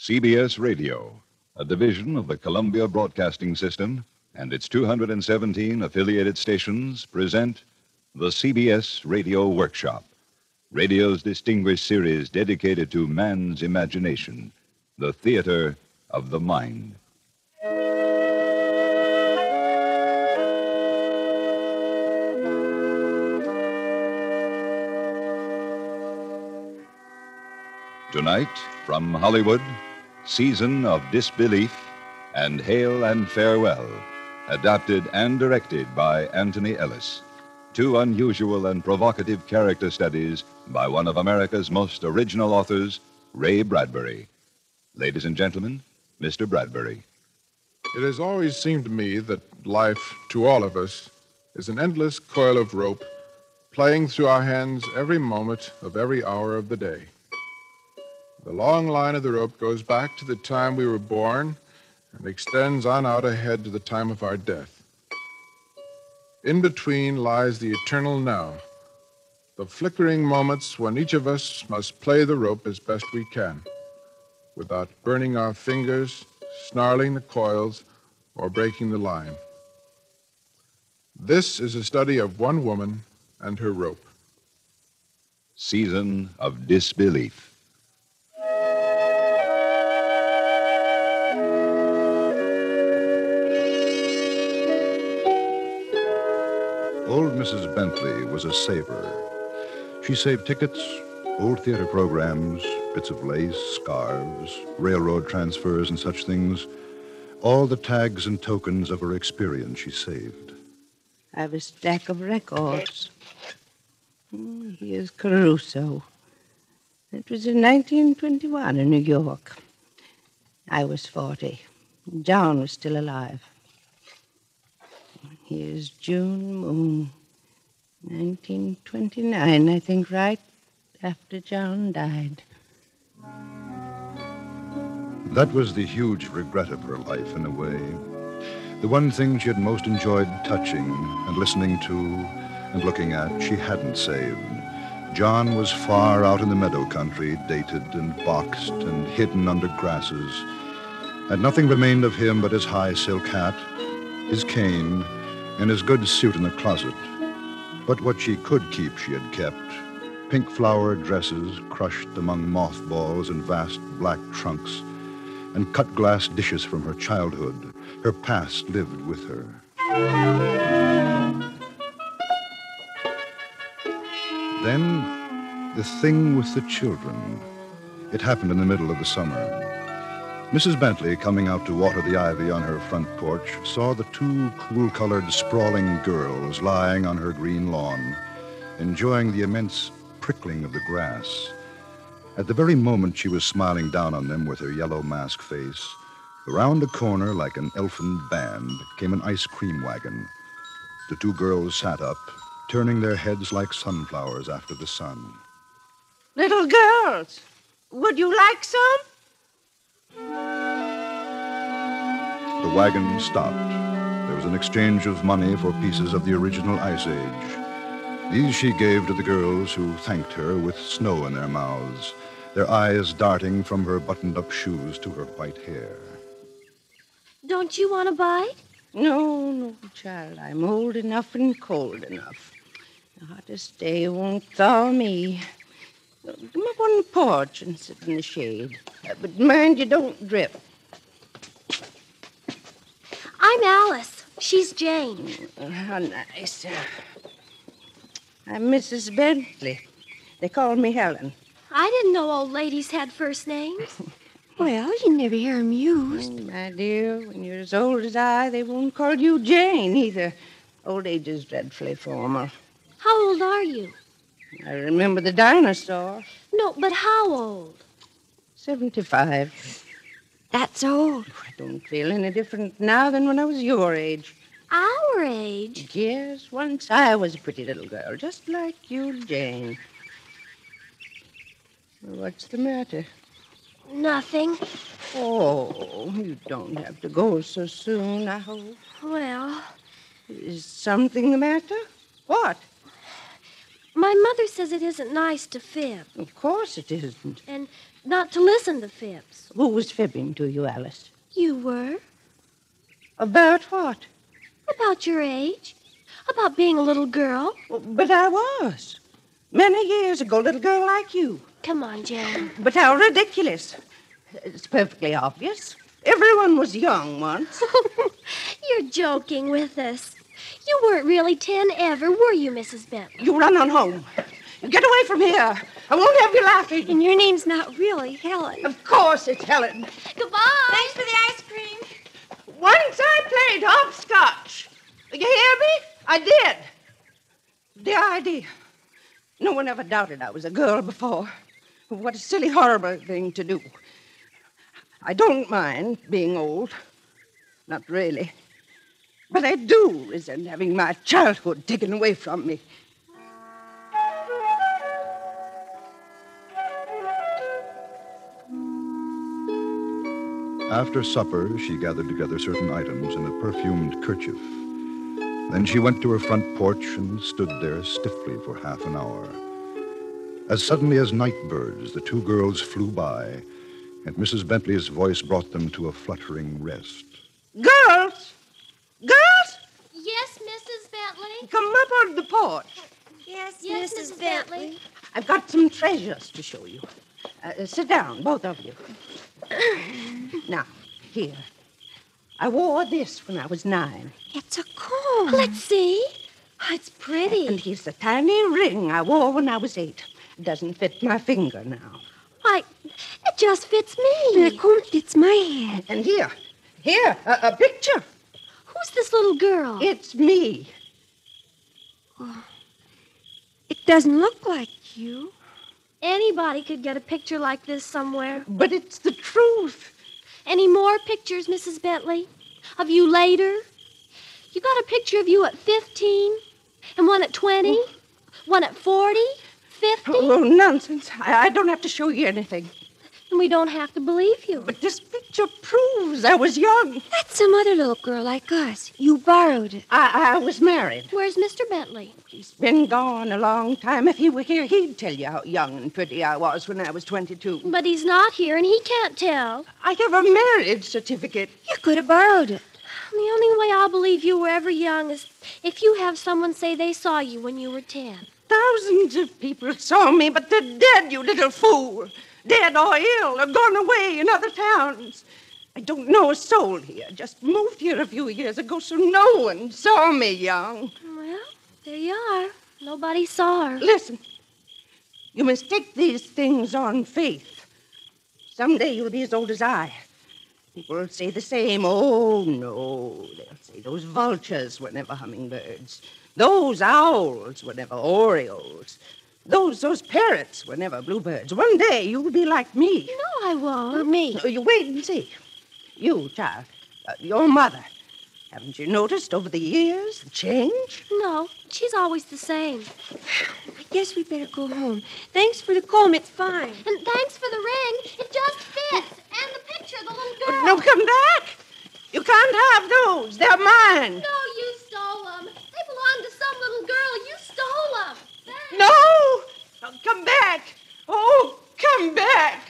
CBS Radio, a division of the Columbia Broadcasting System, and its 217 affiliated stations present the CBS Radio Workshop, radio's distinguished series dedicated to man's imagination, the theater of the mind. Tonight, from Hollywood, Season of Disbelief and Hail and Farewell, adapted and directed by Anthony Ellis. Two unusual and provocative character studies by one of America's most original authors, Ray Bradbury. Ladies and gentlemen, Mr. Bradbury. It has always seemed to me that life, to all of us, is an endless coil of rope playing through our hands every moment of every hour of the day. The long line of the rope goes back to the time we were born and extends on out ahead to the time of our death. In between lies the eternal now, the flickering moments when each of us must play the rope as best we can, without burning our fingers, snarling the coils, or breaking the line. This is a study of one woman and her rope. Season of Disbelief. Old Mrs. Bentley was a saver. She saved tickets, old theater programs, bits of lace, scarves, railroad transfers, and such things. All the tags and tokens of her experience she saved. I have a stack of records. Here's Caruso. It was in 1921 in New York. I was 40. John was still alive. Here's June Moon, 1929, I think, right after John died. That was the huge regret of her life, in a way. The one thing she had most enjoyed touching and listening to and looking at, she hadn't saved. John was far out in the meadow country, dated and boxed and hidden under grasses. And nothing remained of him but his high silk hat, his cane, and his good suit in the closet. But what she could keep she had kept. Pink flower dresses crushed among mothballs and vast black trunks, and cut glass dishes from her childhood. Her past lived with her. Then, the thing with the children. It happened in the middle of the summer. Mrs. Bentley, coming out to water the ivy on her front porch, saw the two cool-colored, sprawling girls lying on her green lawn, enjoying the immense prickling of the grass. At the very moment she was smiling down on them with her yellow mask face, around a corner like an elfin band came an ice cream wagon. The two girls sat up, turning their heads like sunflowers after the sun. Little girls, would you like some? The wagon stopped. There was an exchange of money for pieces of the original Ice Age. These she gave to the girls, who thanked her with snow in their mouths, their eyes darting from her buttoned-up shoes to her white hair. Don't you want a bite? No, child. I'm old enough and cold enough. The hottest day won't thaw me. Come up on the porch and sit in the shade. But mind you don't drip. I'm Alice. She's Jane. How nice. I'm Mrs. Bentley. They call me Helen. I didn't know old ladies had first names. Well, you never hear 'em used. My dear, when you're as old as I, they won't call you Jane either. Old age is dreadfully formal. How old are you? I remember the dinosaur. No, but how old? 75. That's old. I don't feel any different now than when I was your age. Our age? Yes, once I was a pretty little girl, just like you, Jane. What's the matter? Nothing. Oh, you don't have to go so soon, I hope. Well, Is something the matter? What? My mother says it isn't nice to fib, Of course it isn't. and not to listen to fibs. Who was fibbing to you, Alice? You were? About what? About your age. About being a little girl. But I was. Many years ago, little girl like you. Come on, Jan. But how ridiculous. It's perfectly obvious. Everyone was young once. You're joking with us. You weren't really 10 ever, were you, Mrs. Bentley? You run on home. You get away from here. I won't have you laughing. And your name's not really Helen. Of course it's Helen. Goodbye. Thanks for the ice cream. Once I played hopscotch. You hear me? I did. The idea. No one ever doubted I was a girl before. What a silly, horrible thing to do. I don't mind being old. Not really. But I do resent having my childhood taken away from me. After supper, she gathered together certain items in a perfumed kerchief. Then she went to her front porch and stood there stiffly for half an hour. As suddenly as night birds, the two girls flew by, and Mrs. Bentley's voice brought them to a fluttering rest. Girls! Girls! Yes, Mrs. Bentley? Come up on the porch. Yes, Yes, Mrs. Bentley. I've got some treasures to show you. Sit down, both of you. Now, here. I wore this when I was 9. It's a comb. Let's see. Oh, it's pretty. And here's a tiny ring I wore when I was 8. It doesn't fit my finger now. Why, it just fits me. The comb fits my head. And here, a picture. Who's this little girl? It's me. It doesn't look like you. Anybody could get a picture like this somewhere. But it's the truth. Any more pictures, Mrs. Bentley? Of you later? You got a picture of you at 15? And one at 20? One at 40? 50? Oh, nonsense. I don't have to show you anything. And we don't have to believe you. But this picture proves I was young. That's some other little girl like us. You borrowed it. I was married. Where's Mr. Bentley? He's been gone a long time. If he were here, he'd tell you how young and pretty I was when I was 22. But he's not here, and he can't tell. I have a marriage certificate. You could have borrowed it. The only way I'll believe you were ever young is if you have someone say they saw you when you were 10. Thousands of people saw me, but they're dead, you little fool. Dead or ill or gone away in other towns. I don't know a soul here. Just moved here a few years ago, so no one saw me young. Well, there you are. Nobody saw her. Listen, you must take these things on faith. Someday you'll be as old as I. People will say the same. Oh, no. They'll say those vultures were never hummingbirds. Those owls were never orioles. Those parrots were never bluebirds. One day you'll be like me. No, I won't. Or me. No, you wait and see. You, child, your mother. Haven't you noticed over the years the change? No, she's always the same. I guess we better go home. Thanks for the comb. It's fine. And thanks for the ring. It just fits. And the picture of the little girl. No, come back. You can't have those. They're mine. No, you stole them. They belong to some little girl. You stole them. No! Oh, come back. Oh, come back.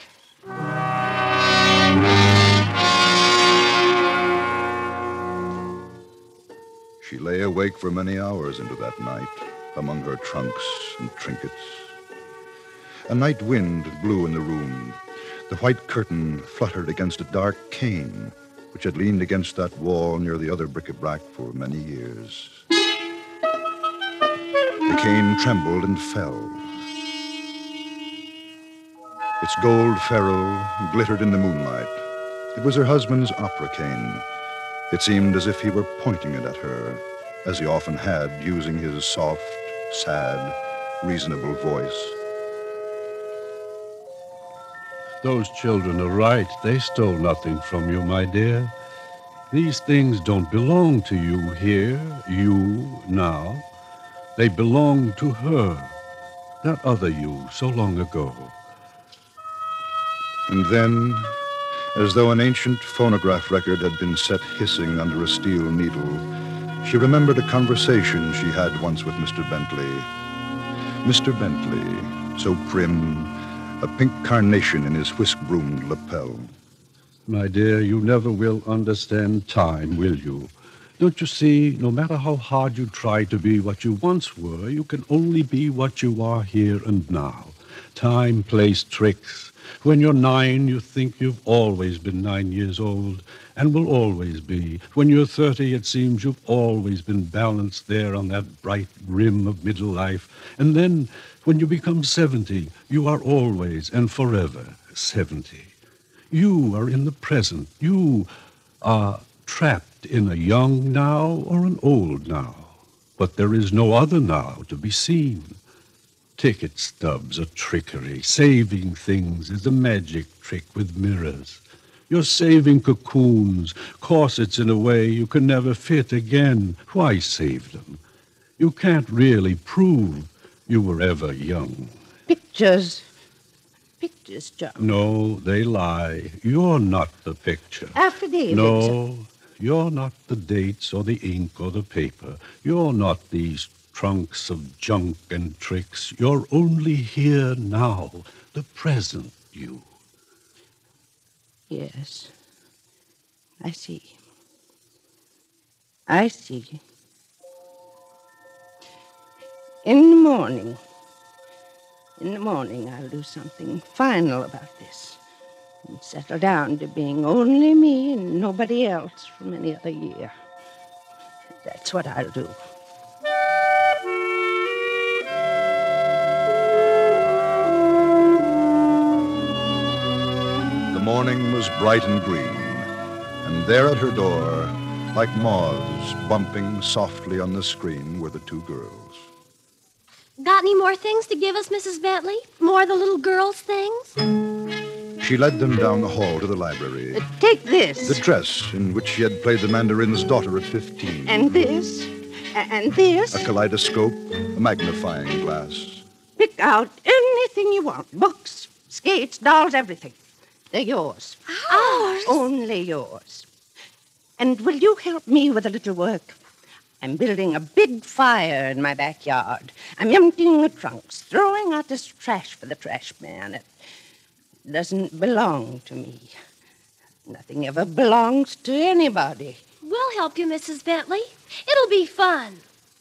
She lay awake for many hours into that night, among her trunks and trinkets. A night wind blew in the room. The white curtain fluttered against a dark cane, which had leaned against that wall near the other bric-a-brac for many years. The cane trembled and fell. Its gold ferrule glittered in the moonlight. It was her husband's opera cane. It seemed as if he were pointing it at her, as he often had, using his soft, sad, reasonable voice. Those children are right. They stole nothing from you, my dear. These things don't belong to you here, you, now. They belong to her, that other you so long ago. And then, as though an ancient phonograph record had been set hissing under a steel needle, she remembered a conversation she had once with Mr. Bentley. Mr. Bentley, so prim, a pink carnation in his whisk-broomed lapel. My dear, you never will understand time, will you? Don't you see, no matter how hard you try to be what you once were, you can only be what you are here and now. Time plays tricks. When you're 9, you think you've always been 9 years old and will always be. When you're 30, it seems you've always been balanced there on that bright rim of middle life. And then, when you become 70, you are always and forever 70. You are in the present. You are trapped in a young now or an old now. But there is no other now to be seen. Ticket stubs are trickery. Saving things is a magic trick with mirrors. You're saving cocoons, corsets in a way you can never fit again. Why save them? You can't really prove you were ever young. Pictures, John. No, they lie. You're not the picture. Affidavits. No, you're not the dates or the ink or the paper. You're not these trunks of junk and tricks. You're only here now, the present you. Yes, I see. I see. In the morning, I'll do something final about this and settle down to being only me and nobody else for many other year. That's what I'll do. The morning was bright and green, and there at her door, like moths bumping softly on the screen, were the 2 girls. Got any more things to give us, Mrs. Bentley? More of the little girls' things? She led them down the hall to the library. Take this. The dress in which she had played the mandarin's daughter at 15. And this. And this. A kaleidoscope, a magnifying glass. Pick out anything you want. Books, skates, dolls, everything. They're yours. Ours? Only yours. And will you help me with a little work? I'm building a big fire in my backyard. I'm emptying the trunks, throwing out this trash for the trash man. It doesn't belong to me. Nothing ever belongs to anybody. We'll help you, Mrs. Bentley. It'll be fun.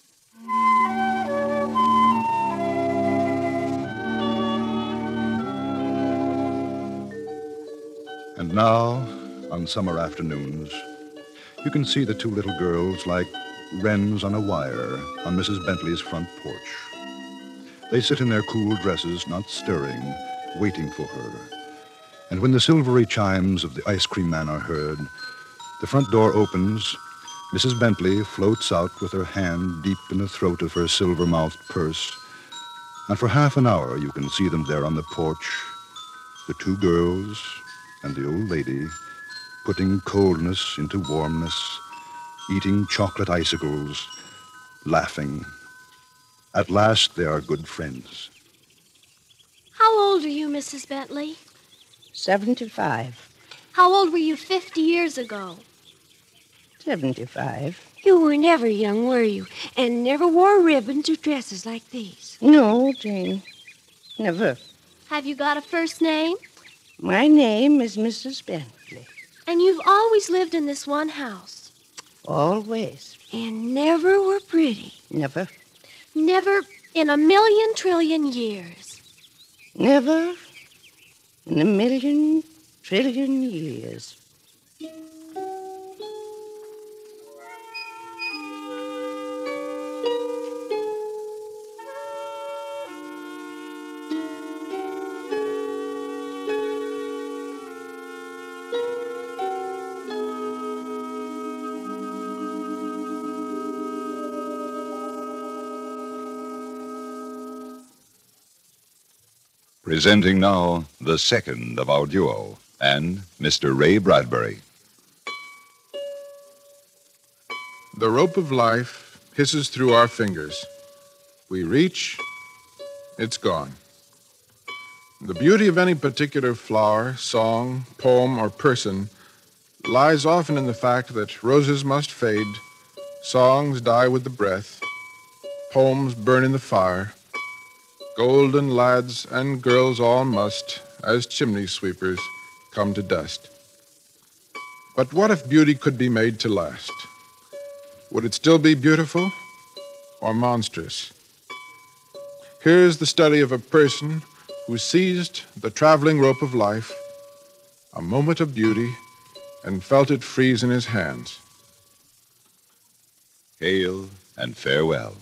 And now, on summer afternoons, you can see the 2 little girls like wrens on a wire on Mrs. Bentley's front porch. They sit in their cool dresses, not stirring, waiting for her. And when the silvery chimes of the ice cream man are heard, the front door opens, Mrs. Bentley floats out with her hand deep in the throat of her silver-mouthed purse, and for half an hour you can see them there on the porch, the 2 girls and the old lady, putting coldness into warmness, eating chocolate icicles, laughing. At last, they are good friends. How old are you, Mrs. Bentley? 75. How old were you 50 years ago? 75. You were never young, were you? And never wore ribbons or dresses like these? No, Jane. Never. Have you got a first name? My name is Mrs. Bentley. And you've always lived in this one house? Always. And never were pretty? Never. Never in a million trillion years? Never in a million trillion years. Presenting now the second of our duo, and Mr. Ray Bradbury. The rope of life hisses through our fingers. We reach, it's gone. The beauty of any particular flower, song, poem, or person lies often in the fact that roses must fade, songs die with the breath, poems burn in the fire, golden lads and girls all must, as chimney sweepers, come to dust. But what if beauty could be made to last? Would it still be beautiful or monstrous? Here's the study of a person who seized the traveling rope of life, a moment of beauty, and felt it freeze in his hands. Hail and farewell.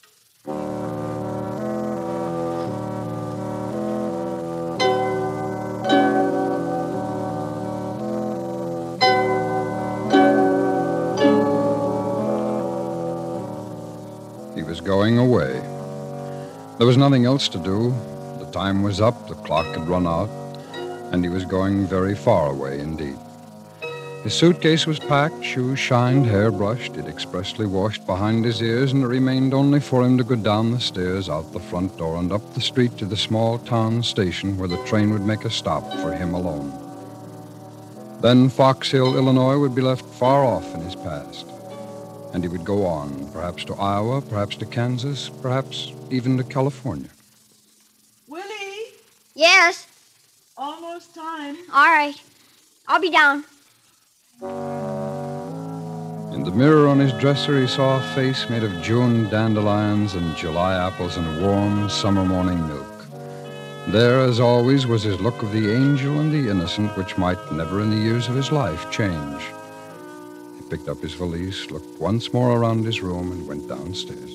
He was going away. There was nothing else to do. The time was up, the clock had run out, and he was going very far away indeed. His suitcase was packed, shoes shined, hair brushed, it expressly washed behind his ears, and it remained only for him to go down the stairs, out the front door, and up the street to the small town station where the train would make a stop for him alone. Then Fox Hill, Illinois would be left far off in his past, and he would go on, perhaps to Iowa, perhaps to Kansas, perhaps even to California. Willie, Yes. almost time. All right. I'll be down. In the mirror on his dresser, he saw a face made of June dandelions and July apples and warm summer morning milk. There, as always, was his look of the angel and the innocent, which might never in the years of his life change. He picked up his valise, looked once more around his room, and went downstairs.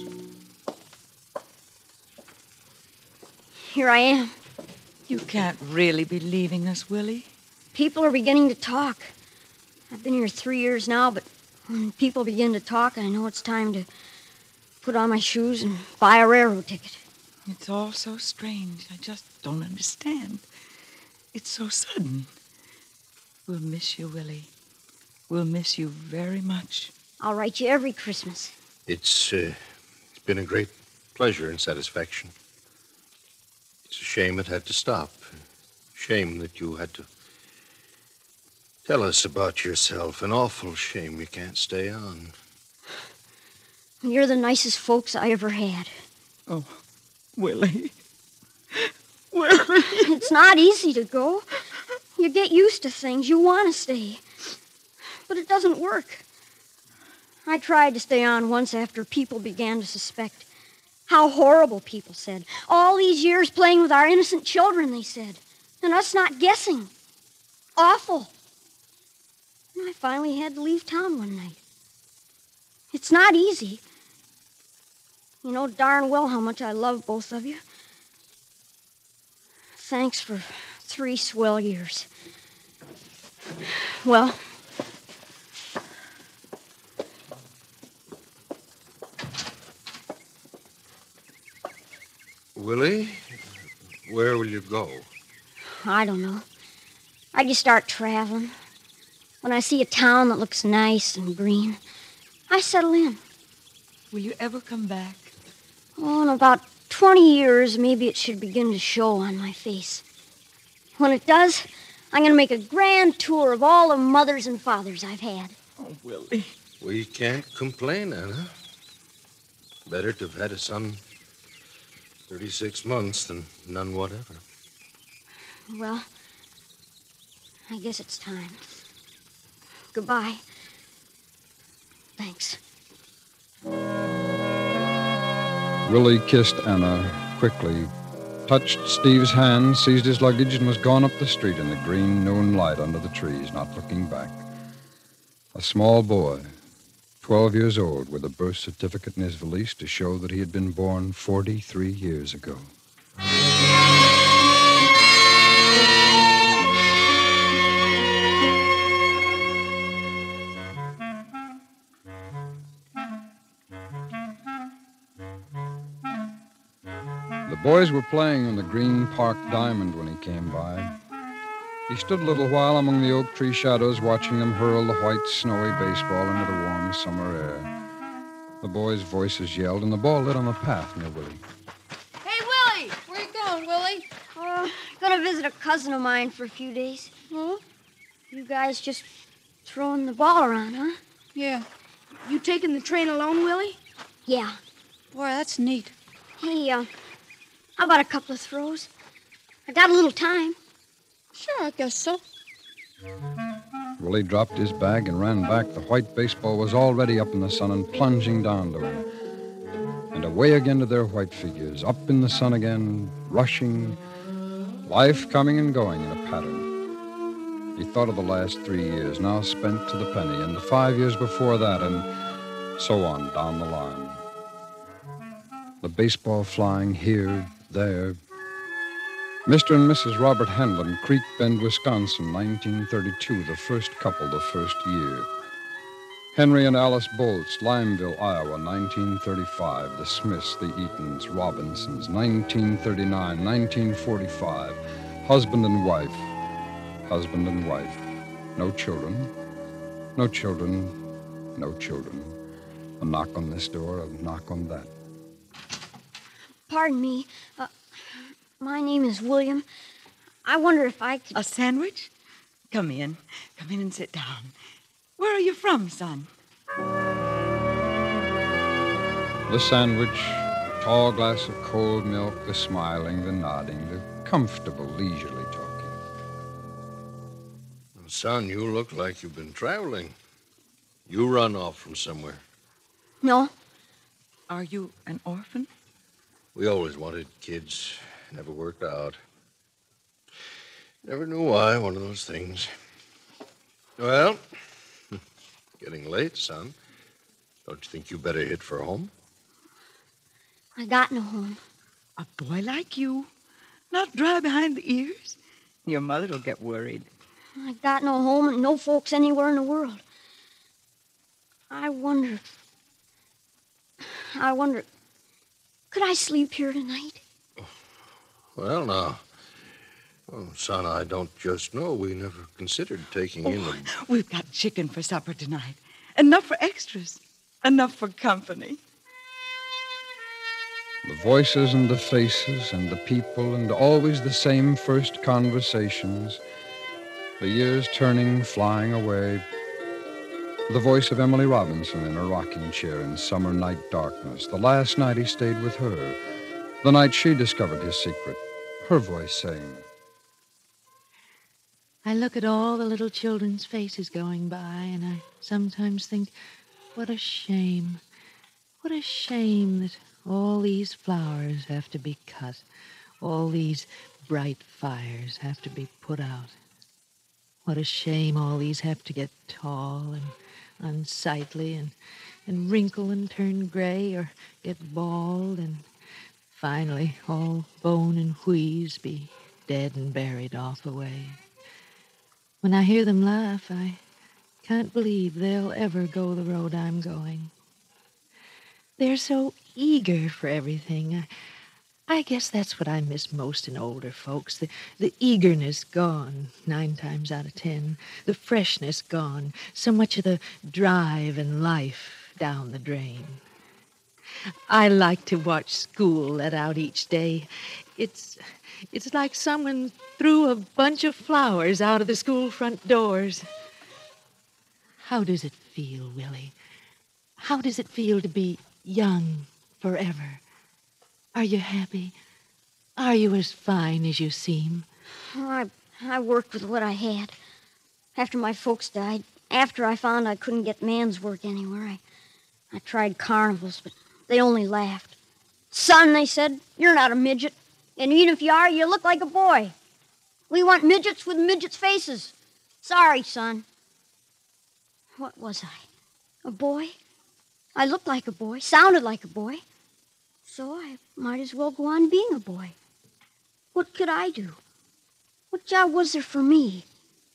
Here I am. You can't really be leaving us, Willie. People are beginning to talk. I've been here 3 years now, but when people begin to talk, I know it's time to put on my shoes and buy a railroad ticket. It's all so strange. I just don't understand. It's so sudden. We'll miss you, Willie. We'll miss you very much. I'll write you every Christmas. It's been a great pleasure and satisfaction. It's a shame it had to stop. Shame that you had to tell us about yourself. An awful shame you can't stay on. You're the nicest folks I ever had. Oh, Willie. Willie. It's not easy to go. You get used to things. You want to stay. But it doesn't work. I tried to stay on once after people began to suspect. How horrible, people said. All these years playing with our innocent children, they said. And us not guessing. Awful. And I finally had to leave town one night. It's not easy. You know darn well how much I love both of you. Thanks for 3 swell years. Well, Willie, where will you go? I don't know. I just start traveling. When I see a town that looks nice and green, I settle in. Will you ever come back? Oh, in about 20 years, maybe it should begin to show on my face. When it does, I'm going to make a grand tour of all the mothers and fathers I've had. Oh, Willie. We can't complain, Anna. Better to have had a son 36 months than none whatever. Well, I guess it's time. Goodbye. Thanks. Willie kissed Anna quickly, touched Steve's hand, seized his luggage, and was gone up the street in the green noon light under the trees, not looking back. A small boy, 12 years old, with a birth certificate in his valise to show that he had been born 43 years ago. The boys were playing on the Green Park Diamond when he came by. He stood a little while among the oak tree shadows, watching them hurl the white, snowy baseball into the warm summer air. The boys' voices yelled, and the ball lit on the path near Willie. Hey, Willie! Where you going, Willie? Gonna visit a cousin of mine for a few days. Huh? You guys just throwing the ball around, huh? Yeah. You taking the train alone, Willie? Yeah. Boy, that's neat. Hey, How about a couple of throws? I got a little time. Sure, I guess so. Willie dropped his bag and ran back. The white baseball was already up in the sun and plunging down to him. And away again to their white figures, up in the sun again, rushing, life coming and going in a pattern. He thought of the last 3 years, now spent to the penny, and the 5 years before that, and so on down the line. The baseball flying here, there. Mr. and Mrs. Robert Hanlon, Creek Bend, Wisconsin, 1932, the first couple, the first year. Henry and Alice Bolts, Limeville, Iowa, 1935, the Smiths, the Eatons, Robinsons, 1939, 1945, husband and wife, husband and wife. No children, no children, no children. A knock on this door, a knock on that. Pardon me. My name is William. I wonder if I could... A sandwich? Come in. Come in and sit down. Where are you from, son? The sandwich, tall glass of cold milk, the smiling, the nodding, the comfortable, leisurely talking. Son, you look like you've been traveling. You run off from somewhere. No. Are you an orphan? We always wanted kids. Never worked out. Never knew why, one of those things. Well, getting late, son. Don't you think you better hit for home? I got no home. A boy like you? Not dry behind the ears? Your mother'll get worried. I got no home and no folks anywhere in the world. I wonder, could I sleep here tonight? Well, now, son, I don't just know. We never considered taking in a... We've got chicken for supper tonight. Enough for extras. Enough for company. The voices and the faces and the people and always the same first conversations. The years turning, flying away. The voice of Emily Robinson in a rocking chair in summer night darkness. The last night he stayed with her. The night she discovered his secret. Her voice saying, I look at all the little children's faces going by, and I sometimes think, what a shame. What a shame that all these flowers have to be cut. All these bright fires have to be put out. What a shame all these have to get tall and unsightly and wrinkle and turn gray or get bald and finally all bone and wheeze be dead and buried off away. When I hear them laugh, I can't believe they'll ever go the road I'm going. They're so eager for everything. I guess that's what I miss most in older folks. The eagerness gone 9 times out of 10. The freshness gone. So much of the drive and life down the drain. I like to watch school let out each day. It's like someone threw a bunch of flowers out of the school front doors. How does it feel, Willie? How does it feel to be young forever? Are you happy? Are you as fine as you seem? Oh, I worked with what I had. After my folks died, after I found I couldn't get man's work anywhere, I tried carnivals, but they only laughed. Son, they said, you're not a midget. And even if you are, you look like a boy. We want midgets with midgets' faces. Sorry, son. What was I? A boy? I looked like a boy, sounded like a boy. So I might as well go on being a boy. What could I do? What job was there for me?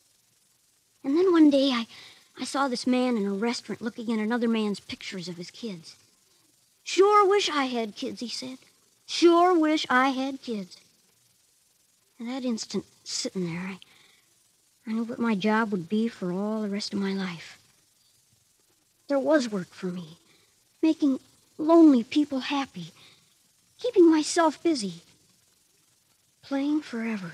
And then one day I saw this man in a restaurant looking at another man's pictures of his kids. Sure wish I had kids, he said. Sure wish I had kids. And that instant, sitting there, I knew what my job would be for all the rest of my life. There was work for me, making lonely people happy, keeping myself busy, playing forever.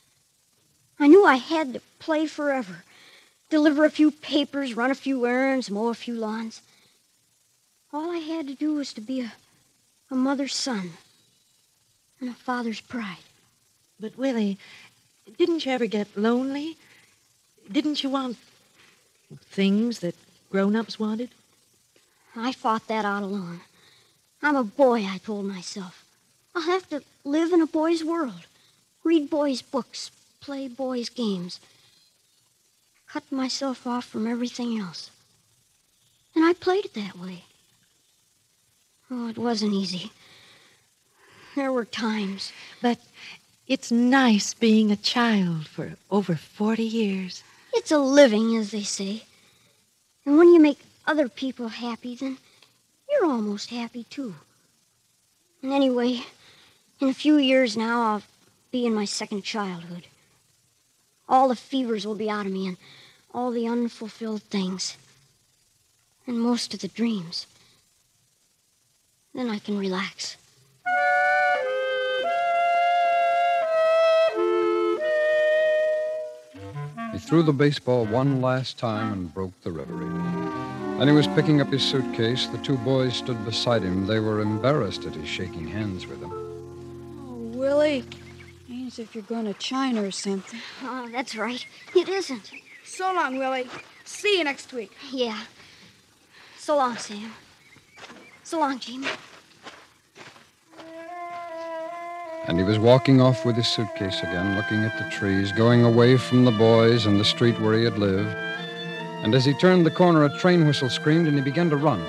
I knew I had to play forever, deliver a few papers, run a few errands, mow a few lawns. All I had to do was to be a mother's son. and a father's pride. But, Willie, didn't you ever get lonely? Didn't you want things that grown-ups wanted? I fought that out alone. I'm a boy, I told myself. I'll have to live in a boy's world, read boys' books, play boys' games, cut myself off from everything else. And I played it that way. Oh, it wasn't easy. There were times. But it's nice being a child for over 40 years. It's a living, as they say. And when you make other people happy, then you're almost happy, too. And anyway, in a few years now, I'll be in my second childhood. All the fevers will be out of me, and all the unfulfilled things. And most of the dreams. Then I can relax. He threw the baseball one last time and broke the reverie. Then he was picking up his suitcase. The two boys stood beside him. They were embarrassed at his shaking hands with him. Oh, Willie. Ain't as if you're going to China or something. Oh, that's right. It isn't. So long, Willie. See you next week. Yeah. So long, Sam. So long, Jamie. And he was walking off with his suitcase again, looking at the trees, going away from the boys and the street where he had lived. And as he turned the corner, a train whistle screamed, and he began to run.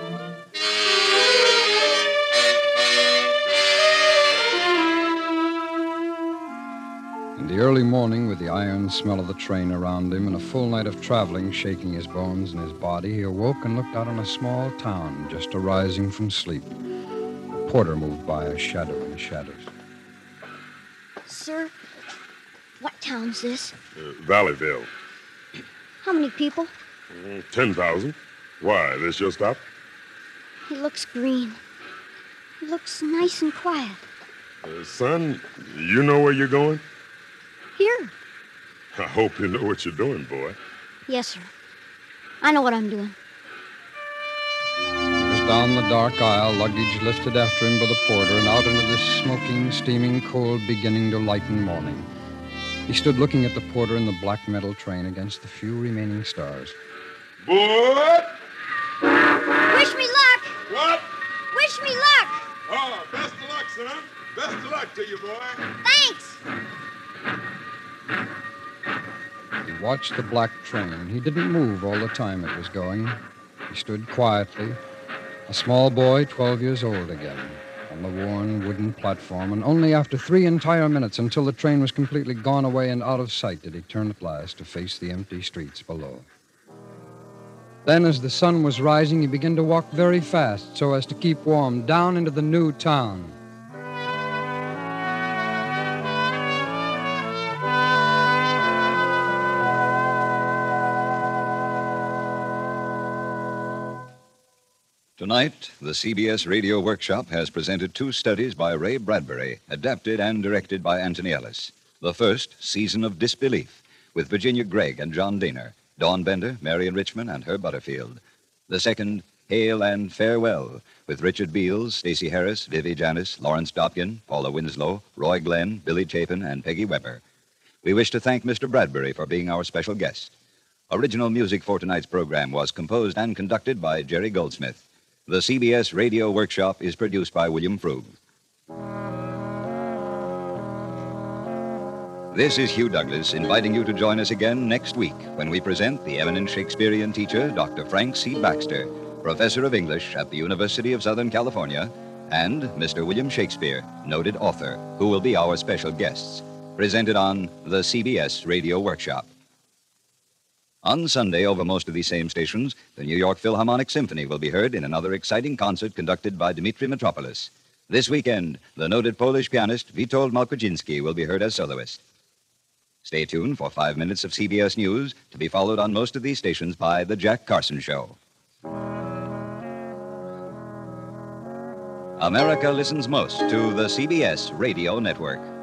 In the early morning, with the iron smell of the train around him and a full night of traveling shaking his bones and his body, he awoke and looked out on a small town just arising from sleep. A porter moved by, a shadow in the shadows. Sir, what town's this? Valleyville. How many people? 10,000. Why, this your stop? It looks green. It looks nice and quiet. Son, you know where you're going? Here. I hope you know what you're doing, boy. Yes, sir. I know what I'm doing. He was down the dark aisle, luggage lifted after him by the porter, and out into the smoking, steaming cold beginning to lighten morning. He stood looking at the porter in the black metal train against the few remaining stars. Boy! Wish me luck! What? Wish me luck! Oh, best of luck, son. Best of luck to you, boy. Thanks! He watched the black train. He didn't move all the time it was going. He stood quietly, a small boy, 12 years old again, on the worn wooden platform, and only after 3 entire minutes, until the train was completely gone away and out of sight, did he turn at last to face the empty streets below. Then, as the sun was rising, he began to walk very fast so as to keep warm down into the new town. Tonight, the CBS Radio Workshop has presented 2 studies by Ray Bradbury, adapted and directed by Anthony Ellis. The first, Season of Disbelief, with Virginia Gregg and John Daner, Dawn Bender, Marion Richmond, and Herb Butterfield. The second, Hail and Farewell, with Richard Beals, Stacey Harris, Vivi Janis, Lawrence Dopkin, Paula Winslow, Roy Glenn, Billy Chapin, and Peggy Weber. We wish to thank Mr. Bradbury for being our special guest. Original music for tonight's program was composed and conducted by Jerry Goldsmith. The CBS Radio Workshop is produced by William Frug. This is Hugh Douglas inviting you to join us again next week when we present the eminent Shakespearean teacher, Dr. Frank C. Baxter, professor of English at the University of Southern California, and Mr. William Shakespeare, noted author, who will be our special guests, presented on the CBS Radio Workshop. On Sunday, over most of these same stations, the New York Philharmonic Symphony will be heard in another exciting concert conducted by Dmitri Mitropoulos. This weekend, the noted Polish pianist Witold Malkoczynski will be heard as soloist. Stay tuned for 5 minutes of CBS News, to be followed on most of these stations by The Jack Carson Show. America listens most to the CBS Radio Network.